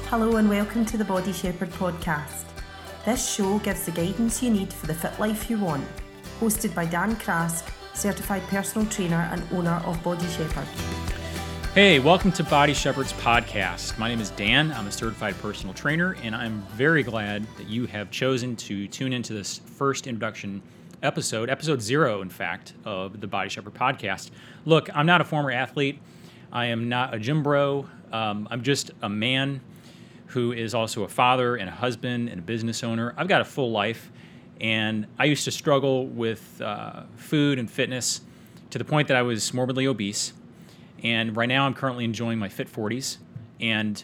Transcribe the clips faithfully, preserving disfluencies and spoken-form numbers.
Hello and welcome to the Body Shepherd podcast. This show gives the guidance you need for the fit life you want. Hosted by Dan Krask, certified personal trainer and owner of Body Shepherd. Hey, welcome to Body Shepherd's podcast. My name is Dan. I'm a certified personal trainer, and I'm very glad that you have chosen to tune into this first introduction episode, episode zero, in fact, of the Body Shepherd podcast. Look, I'm not a former athlete. I am not a gym bro. Um, I'm just a man who is also a father and a husband and a business owner. I've got a full life, and I used to struggle with uh, food and fitness to the point that I was morbidly obese. And right now I'm currently enjoying my fit forties. And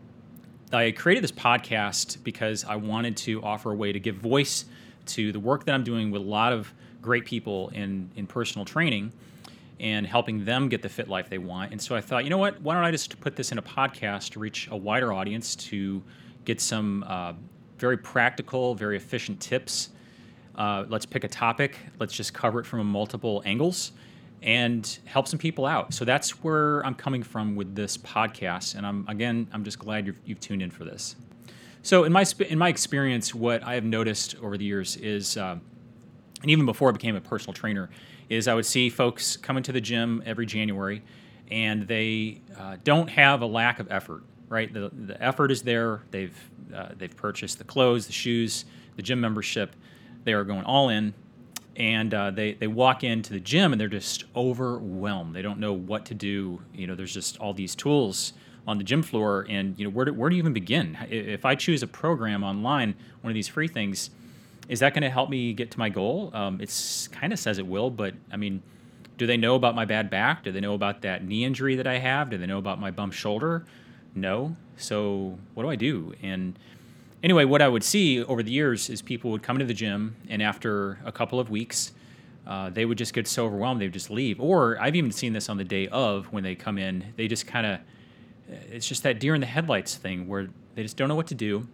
I created this podcast because I wanted to offer a way to give voice to the work that I'm doing with a lot of great people in, in personal training and helping them get the fit life they want. And so I thought, you know what, why don't I just put this in a podcast to reach a wider audience, to get some uh, very practical, very efficient tips. Uh, let's pick a topic. Let's just cover it from multiple angles and help some people out. So that's where I'm coming from with this podcast. And I'm again, I'm just glad you've, you've tuned in for this. So in my sp- in my experience, what I have noticed over the years is, uh, and even before I became a personal trainer, is I would see folks come into the gym every January, and they uh, don't have a lack of effort. Right, the the effort is there. They've uh, they've purchased the clothes, the shoes, the gym membership. They are going all in. And uh, they, they walk into the gym and they're just overwhelmed. They don't know what to do. You know, there's just all these tools on the gym floor, and you know, where do, where do you even begin? If I choose a program online, one of these free things, is that going to help me get to my goal? Um, it's kind of says it will, but I mean, do they know about my bad back? Do they know about that knee injury that I have? Do they know about my bum shoulder? No. So what do I do? And anyway, what I would see over the years is people would come into the gym, and after a couple of weeks, uh, they would just get so overwhelmed they would just leave. Or I've even seen this on the day of when they come in. They just kind of, it's just that deer in the headlights thing where they just don't know what to do.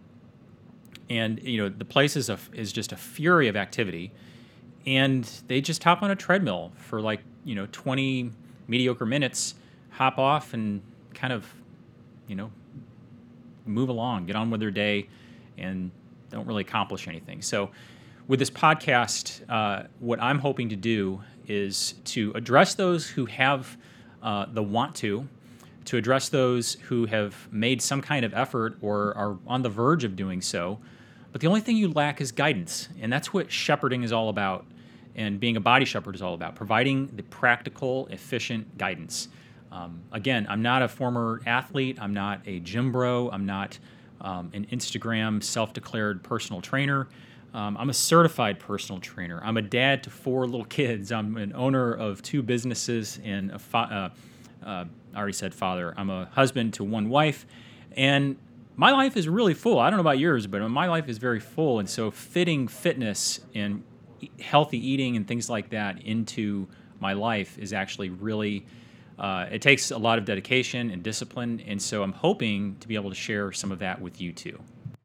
And, you know, the place is, a, is just a fury of activity. And they just hop on a treadmill for like, you know, twenty mediocre minutes, hop off and kind of, you know, move along, get on with their day, and don't really accomplish anything. So with this podcast, uh, what I'm hoping to do is to address those who have uh, the want to, to address those who have made some kind of effort or are on the verge of doing so. But the only thing you lack is guidance. And that's what shepherding is all about. And being a body shepherd is all about, providing the practical, efficient guidance. Um, again, I'm not a former athlete. I'm not a gym bro. I'm not Um, an Instagram self-declared personal trainer. Um, I'm a certified personal trainer. I'm a dad to four little kids. I'm an owner of two businesses and a fa- uh, uh, I already said father. I'm a husband to one wife, and my life is really full. I don't know about yours, but my life is very full. And so fitting fitness and healthy eating and things like that into my life is actually really Uh, it takes a lot of dedication and discipline, and so I'm hoping to be able to share some of that with you too.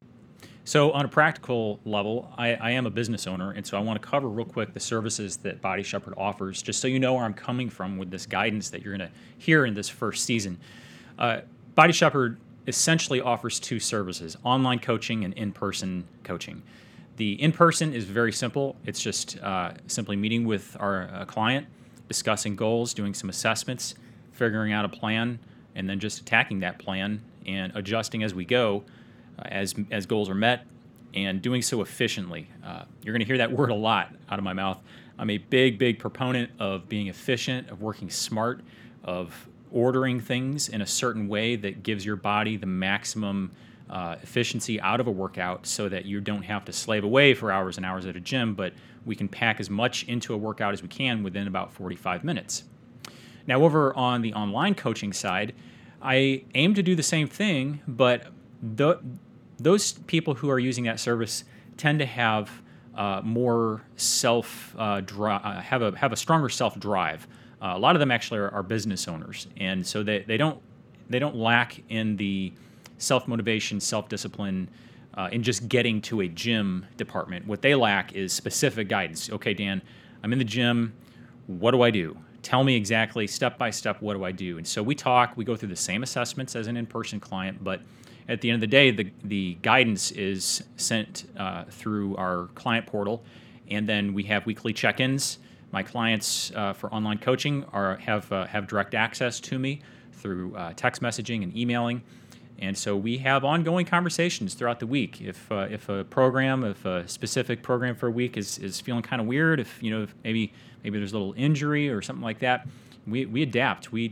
So on a practical level, I, I am a business owner, and so I want to cover real quick the services that Body Shepherd offers, just so you know where I'm coming from with this guidance that you're going to hear in this first season. Uh, Body Shepherd essentially offers two services: online coaching and in-person coaching. The in-person is very simple. It's just uh, simply meeting with our uh, client, discussing goals, doing some assessments, figuring out a plan, and then just attacking that plan and adjusting as we go, uh, as as goals are met, and doing so efficiently. Uh, you're going to hear that word a lot out of my mouth. I'm a big, big proponent of being efficient, of working smart, of ordering things in a certain way that gives your body the maximum uh, efficiency out of a workout, so that you don't have to slave away for hours and hours at a gym, but we can pack as much into a workout as we can within about forty-five minutes. Now, over on the online coaching side, I aim to do the same thing, but the, those people who are using that service tend to have uh, more self uh, dri- uh, have a have a stronger self drive. Uh, a lot of them actually are, are business owners, and so they, they don't they don't lack in the self motivation, self discipline, uh, in just getting to a gym department. What they lack is specific guidance. Okay, Dan, I'm in the gym. What do I do? tell me exactly step by step, what do I do? And so we talk, we go through the same assessments as an in-person client, but at the end of the day, the, the guidance is sent uh, through our client portal, and then we have weekly check-ins. My clients uh, for online coaching are have uh, have direct access to me through uh, text messaging and emailing, and so we have ongoing conversations throughout the week. If uh, if a program, if a specific program for a week is, is feeling kind of weird, if you know if maybe maybe there's a little injury or something like that, we we adapt. We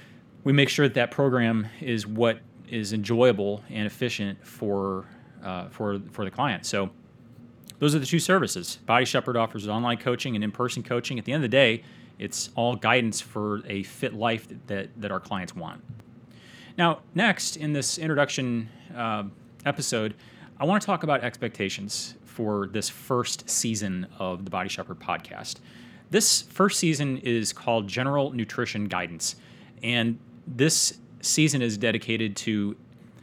we make sure that that program is what is enjoyable and efficient for uh, for for the client. So those are the two services. Body Shepherd offers online coaching and in-person coaching. At the end of the day, it's all guidance for a fit life that, that our clients want. Now, next in this introduction uh, episode, I want to talk about expectations for this first season of the Body Shepherd podcast. This first season is called General Nutrition Guidance, and this season is dedicated to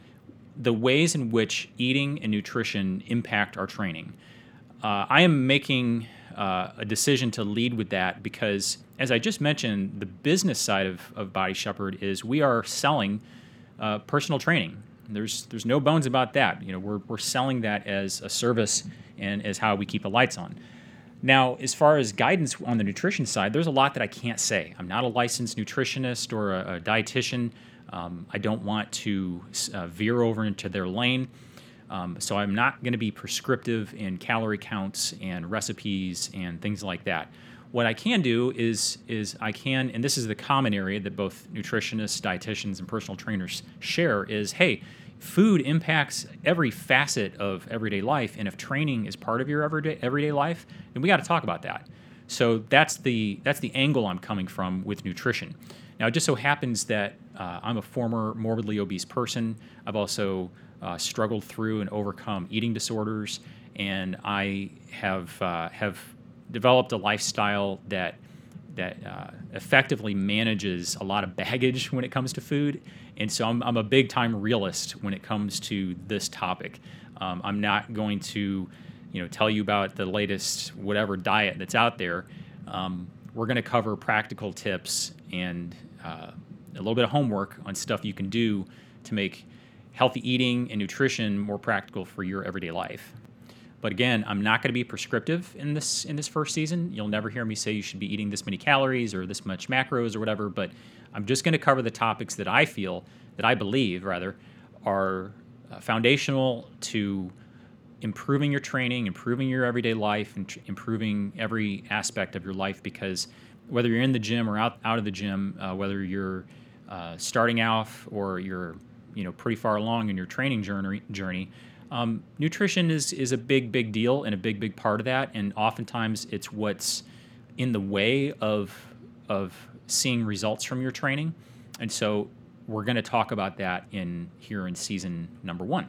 the ways in which eating and nutrition impact our training. Uh, I am making uh, a decision to lead with that because, as I just mentioned, the business side of, of Body Shepherd is we are selling uh, personal training. There's there's no bones about that. You know, we're we're selling that as a service and as how we keep the lights on. Now, as far as guidance on the nutrition side, there's a lot that I can't say. I'm not a licensed nutritionist or a, a dietitian. Um, I don't want to uh, veer over into their lane. Um, so I'm not going to be prescriptive in calorie counts and recipes and things like that. What I can do is is I can, and this is the common area that both nutritionists, dietitians, and personal trainers share, is, hey, food impacts every facet of everyday life, and if training is part of your everyday everyday life, then we got to talk about that. So that's the that's the angle I'm coming from with nutrition. Now, it just so happens that uh, I'm a former morbidly obese person. I've also uh, struggled through and overcome eating disorders, and I have uh, have developed a lifestyle that that uh, effectively manages a lot of baggage when it comes to food. And so I'm, I'm a big-time realist when it comes to this topic. Um, I'm not going to, you know, tell you about the latest whatever diet that's out there. Um, we're going to cover practical tips and uh, a little bit of homework on stuff you can do to make healthy eating and nutrition more practical for your everyday life. But again, I'm not going to be prescriptive in this in this first season. You'll never hear me say you should be eating this many calories or this much macros or whatever, but I'm just going to cover the topics that I feel, that I believe, rather, are uh, foundational to improving your training, improving your everyday life, and tr- improving every aspect of your life, because whether you're in the gym or out, out of the gym, uh, whether you're uh, starting off or you're you know pretty far along in your training journey, journey Um, nutrition is is a big, big deal and a big, big part of that, and oftentimes it's what's in the way of of seeing results from your training. And so we're going to talk about that in here in season number one.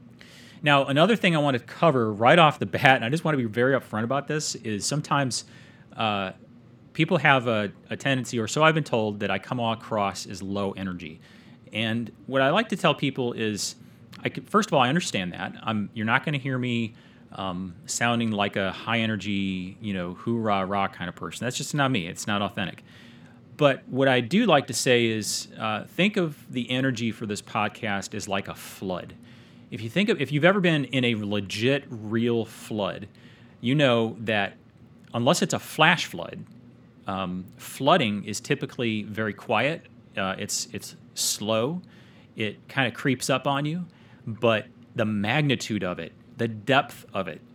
Now, another thing I want to cover right off the bat, and I just want to be very upfront about this, is sometimes uh, people have a, a tendency, or so I've been told, that I come across as low energy. And what I like to tell people is, I could, first of all, I understand that. I'm, you're not going to hear me um, sounding like a high energy, you know, hoorah rah kind of person. That's just not me. It's not authentic. But what I do like to say is, uh, think of the energy for this podcast as like a flood. If you think of, if you've ever been in a legit, real flood, you know that unless it's a flash flood, um, flooding is typically very quiet. Uh, it's it's slow. It kind of creeps up on you. But the magnitude of it, the depth of it,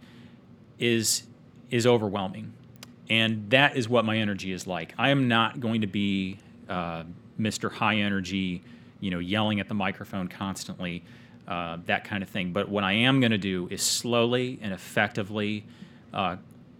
is is overwhelming, and that is what my energy is like. I am not going to be uh, Mister High Energy, you know, yelling at the microphone constantly, uh, that kind of thing. But what I am going to do is slowly and effectively uh,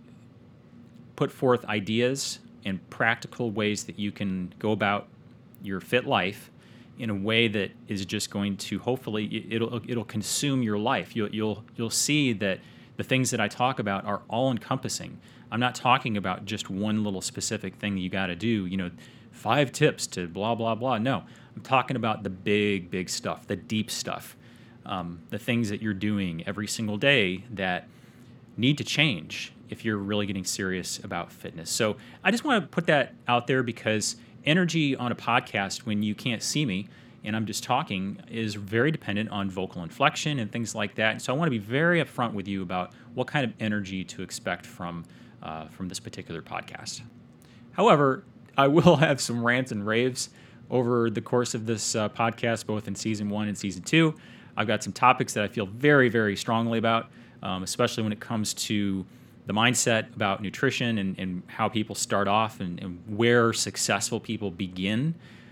put forth ideas and practical ways that you can go about your fit life in a way that is just going to, hopefully, it'll it'll consume your life. You'll you'll you'll see that the things that I talk about are all encompassing. I'm not talking about just one little specific thing that you got to do. You know, five tips to blah blah blah. No, I'm talking about the big big stuff, the deep stuff, um, the things that you're doing every single day that need to change. if you're really getting serious about fitness. So I just want to put that out there because energy on a podcast when you can't see me and I'm just talking is very dependent on vocal inflection and things like that. And so I want to be very upfront with you about what kind of energy to expect from uh, from this particular podcast. However, I will have some rants and raves over the course of this uh, podcast, both in season one and season two. I've got some topics that I feel very, very strongly about, um, especially when it comes to the mindset about nutrition and, and how people start off and, and where successful people begin.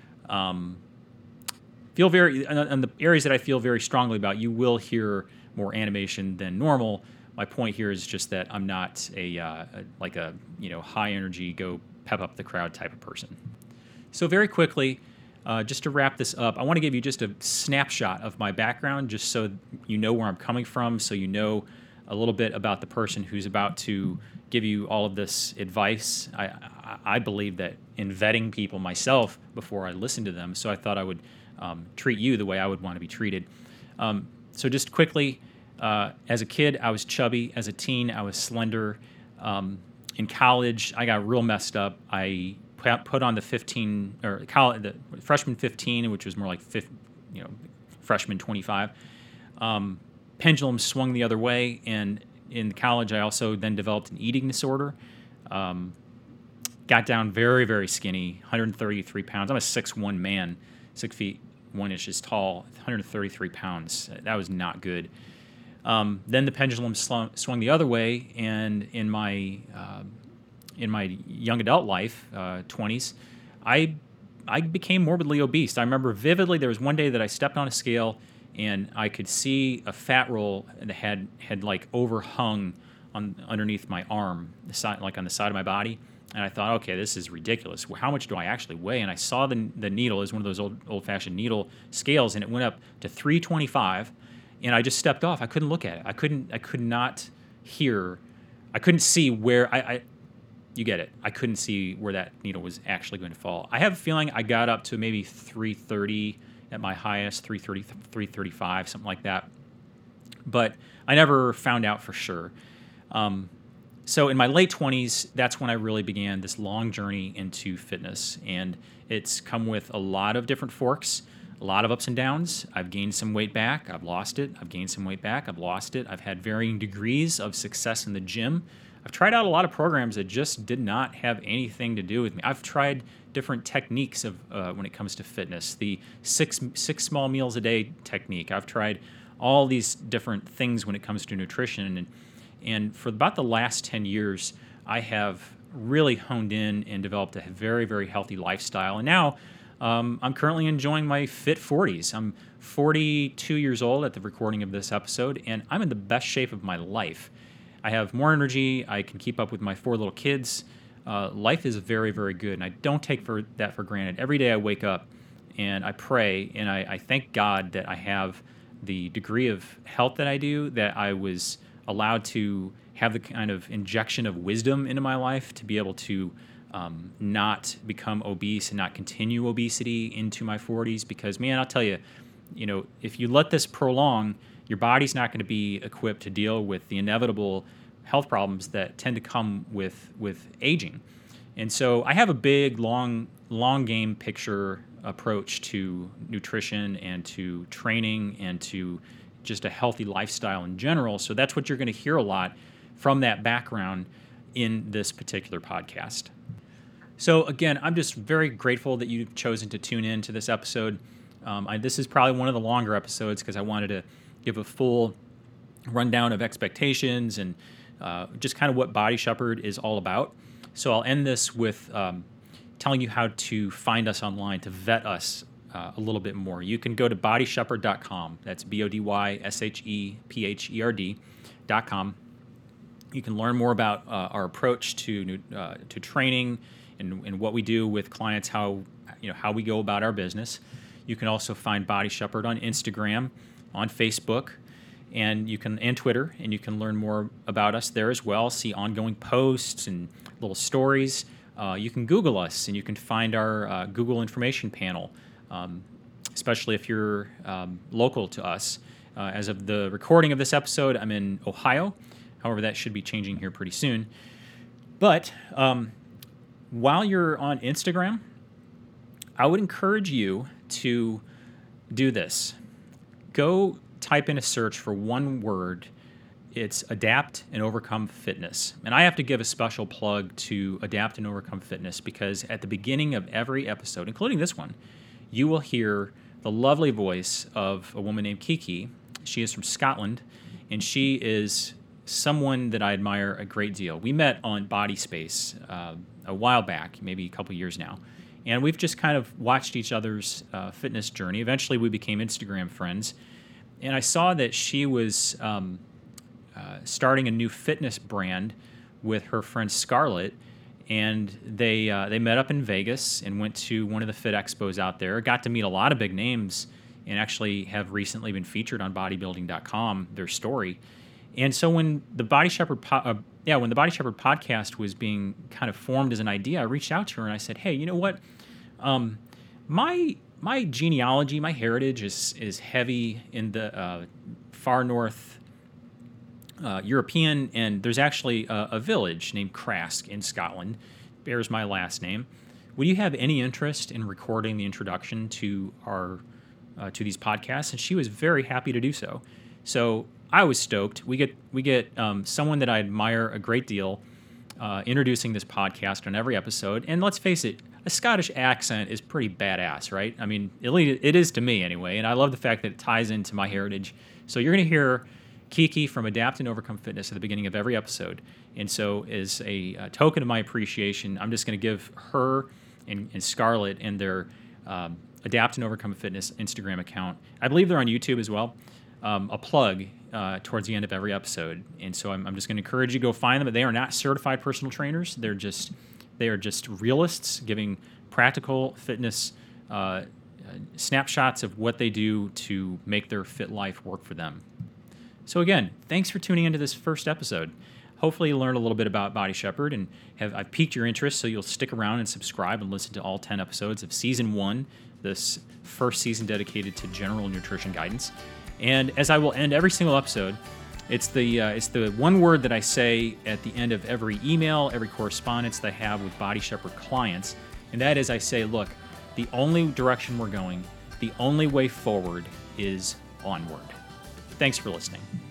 Um, feel very, and the areas that I feel very strongly about, you will hear more animation than normal. My point here is just that I'm not a, uh, a like a you know high energy, go pep up the crowd type of person. So very quickly, uh, just to wrap this up, I want to give you just a snapshot of my background, just so you know where I'm coming from, so you know a little bit about the person who's about to give you all of this advice. I, I, I believe that in vetting people myself before I listen to them, so I thought I would um, treat you the way I would want to be treated. Um, so just quickly, uh, as a kid, I was chubby. As a teen, I was slender. Um, in college, I got real messed up. I put on the fifteen or college, the freshman fifteen, which was more like fifth, you know, freshman twenty-five. Um, pendulum swung the other way, and in college, I also then developed an eating disorder. Um, got down very, very skinny, one hundred thirty-three pounds. I'm a six foot one man, six feet one inches tall, one hundred thirty-three pounds. That was not good. Um, then the pendulum slung, swung the other way, and in my uh, in my young adult life, uh, twenties, I I became morbidly obese. I remember vividly there was one day that I stepped on a scale, and I could see a fat roll that had had like overhung on underneath my arm, the side, like on the side of my body. And I thought, okay, this is ridiculous. How much do I actually weigh? And I saw the the needle is one of those old old fashioned needle scales, and it went up to three twenty-five. And I just stepped off. I couldn't look at it. I couldn't. I could not hear. I couldn't see where I, I. You get it. I couldn't see where that needle was actually going to fall. I have a feeling I got up to maybe three thirty at my highest, three thirty, three thirty-five, something like that. But I never found out for sure. Um, so in my late twenties, that's when I really began this long journey into fitness, and it's come with a lot of different forks. A lot of ups and downs. I've gained some weight back. I've lost it. I've gained some weight back. I've lost it. I've had varying degrees of success in the gym. I've tried out a lot of programs that just did not have anything to do with me. I've tried different techniques of uh, when it comes to fitness. The six six small meals a day technique. I've tried all these different things when it comes to nutrition. And, and for about the last ten years, I have really honed in and developed a very, very healthy lifestyle. And now, Um, I'm currently enjoying my fit forties. I'm forty-two years old at the recording of this episode, and I'm in the best shape of my life. I have more energy. I can keep up with my four little kids. Uh, life is very, very good, and I don't take for that for granted. Every day I wake up and I pray, and I, I thank God that I have the degree of health that I do, that I was allowed to have the kind of injection of wisdom into my life to be able to Um, not become obese and not continue obesity into my forties, because, man, I'll tell you, you know, if you let this prolong, your body's not going to be equipped to deal with the inevitable health problems that tend to come with with aging. And so I have a big, long, long game picture approach to nutrition and to training and to just a healthy lifestyle in general. So that's what you're going to hear a lot from that background in this particular podcast. So again, I'm just very grateful that you've chosen to tune in to this episode. Um, I, this is probably one of the longer episodes because I wanted to give a full rundown of expectations and uh, just kind of what Body Shepherd is all about. So I'll end this with um, telling you how to find us online, to vet us uh, a little bit more. You can go to body shepherd dot com. That's B O D Y S H E P H E R D dot com. You can learn more about uh, our approach to uh, to training, And, and what we do with clients, how you know how we go about our business. You can also find Body Shepherd on Instagram, on Facebook, and you can and Twitter, and you can learn more about us there as well. See ongoing posts and little stories. Uh, you can Google us, and you can find our uh, Google information panel, um, especially if you're um, local to us. Uh, as of the recording of this episode, I'm in Ohio. However, that should be changing here pretty soon. But um, while you're on Instagram, I would encourage you to do this. Go type in a search for one word. It's Adapt and Overcome Fitness. And I have to give a special plug to Adapt and Overcome Fitness because at the beginning of every episode, including this one, you will hear the lovely voice of a woman named Kiki. She is from Scotland, and she is someone that I admire a great deal. We met on Body Space uh, a while back, maybe a couple years now, and we've just kind of watched each other's uh, fitness journey. Eventually, we became Instagram friends, and I saw that she was um, uh, starting a new fitness brand with her friend Scarlett, and they uh, they met up in Vegas and went to one of the Fit Expos out there. Got to meet a lot of big names, and actually have recently been featured on bodybuilding dot com, their story. And so when the Body Shepherd, po- uh, yeah, when the Body Shepherd podcast was being kind of formed as an idea, I reached out to her and I said, "Hey, you know what? Um, my my genealogy, my heritage is is heavy in the uh, far north uh, European, and there's actually a, a village named Crask in Scotland, bears my last name. Would you have any interest in recording the introduction to our uh, to these podcasts?" And she was very happy to do so. So I was stoked. We get we get um, someone that I admire a great deal uh, introducing this podcast on every episode. And let's face it, a Scottish accent is pretty badass, right? I mean, at least it is to me anyway. And I love the fact that it ties into my heritage. So you're going to hear Kiki from Adapt and Overcome Fitness at the beginning of every episode. And so as a, a token of my appreciation, I'm just going to give her and, and Scarlett and their um, Adapt and Overcome Fitness Instagram account, I believe they're on YouTube as well, um, a plug uh, towards the end of every episode. And so I'm, I'm just going to encourage you to go find them. But they are not certified personal trainers. They're just they are just realists giving practical fitness uh, snapshots of what they do to make their fit life work for them. So again, thanks for tuning into this first episode. Hopefully you learned a little bit about Body Shepherd and have I've piqued your interest, so you'll stick around and subscribe and listen to all ten episodes of Season one, this first season dedicated to general nutrition guidance. And as I will end every single episode, it's the uh, it's the one word that I say at the end of every email, every correspondence that I have with Body Shepherd clients, and that is I say, look, the only direction we're going, the only way forward is onward. Thanks for listening.